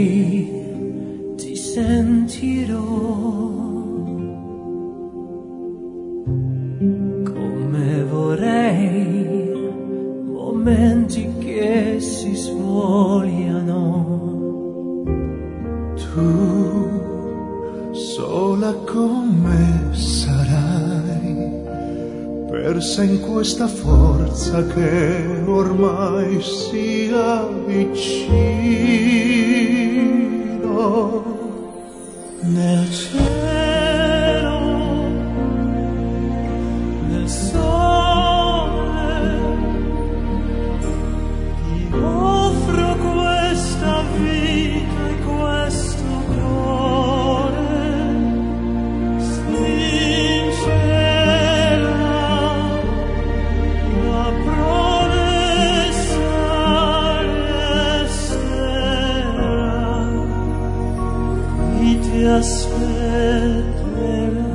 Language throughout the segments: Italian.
ti sentirò. Come vorrei momenti che si svogliano. Tu sola con me sarai, persa in questa forza che ormai sia vicino. Nel cielo, nel sole, ti offro questa vita e questo cuore sincera, la promessa resterà, qui ti aspetterà.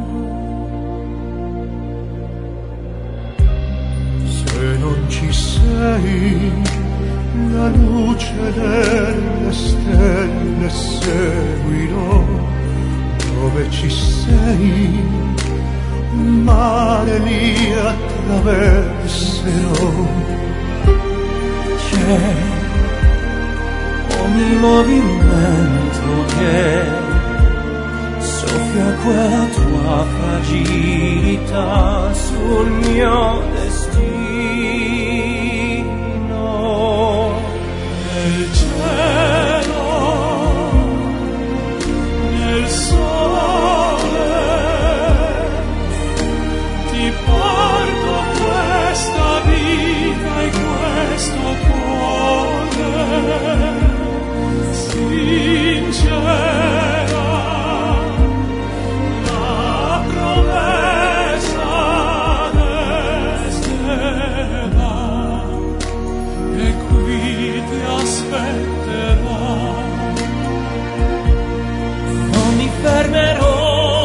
Se non ci sei, la luce delle stelle seguirò. Dove ci sei, mare lì attraverserò. C'è ogni movimento che soffia quella tua fragilità sul mio destino. Nel cielo, nel sole, ti porto questa vita e questo cuore sincera, la promessa resterà, e qui ti aspetterò. Non mi fermerò,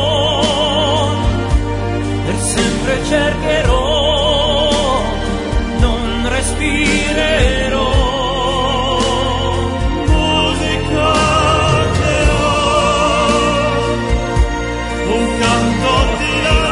per sempre cercherò, non respirerò. Musica che ho, un canto di là.